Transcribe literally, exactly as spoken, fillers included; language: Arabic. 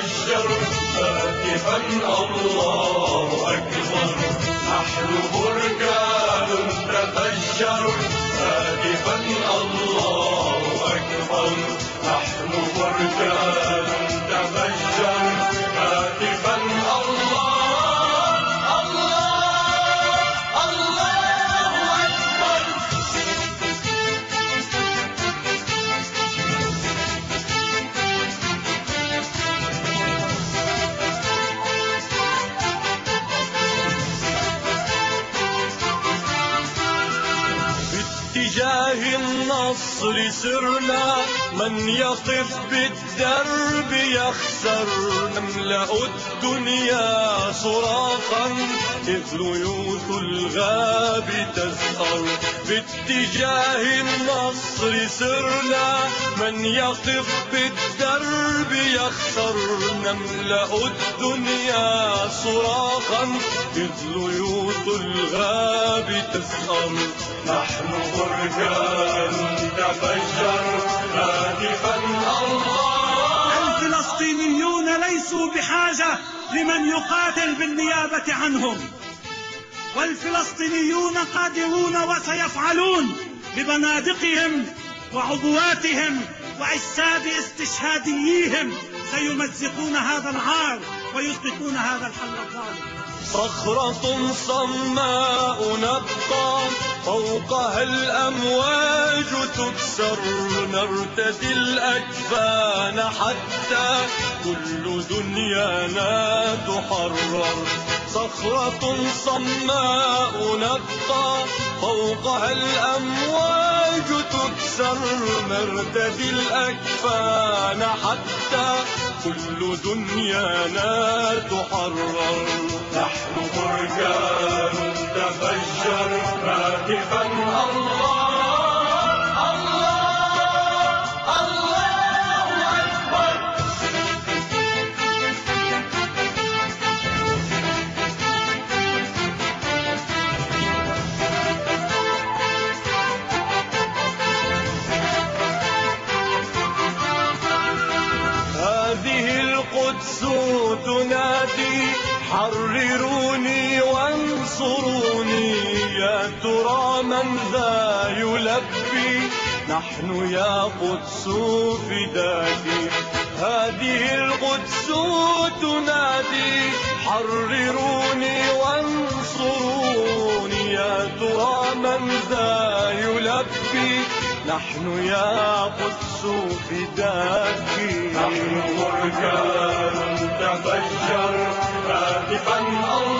تفجر هاتفا الله أكبر. نحن بركان تفجر هاتفا الله أكبر. نحن بركان تفجر هاتفا الله باتجاه النصر سرنا، من يقف بالدرب يخسر. نملأ الدنيا صراخا إذ ليوث الغاب تزهر. باتجاه النصر سرنا، من يقف بالدرب يخسر. نملأ الدنيا صراخا إذ ليوث الغاب تزهر. نحن بركان تفجر هاتفا الله. الفلسطينيون ليسوا بحاجة لمن يقاتل بالنيابة عنهم، والفلسطينيون قادرون وسيفعلون ببنادقهم وعبواتهم وعساد استشهادييهم. سيمزقون هذا العار ويسقطون هذا الحل الظالم. صخرة صماء نبقى فوقها الأمواج تكسر. نرتدي الأجفان حتى كل دنيانا تحرر. صخرة صماء نبقى فوقها الأمواج تكسر. نرتدي الأجفان حتى كل دنيانا تحرر. نحن بركان تفجر هاتفا الله الله الله أكبر. هذه القدس تنادي حرروني وانصروني. يا ترى من ذا يلبي؟ نحن يا قدس فداك. هذه القدس تنادي حرروني وانصروني. يا ترى من ذا يلبي؟ نحن يا قدس فداك. نحن بركان تفجر هاتفا الله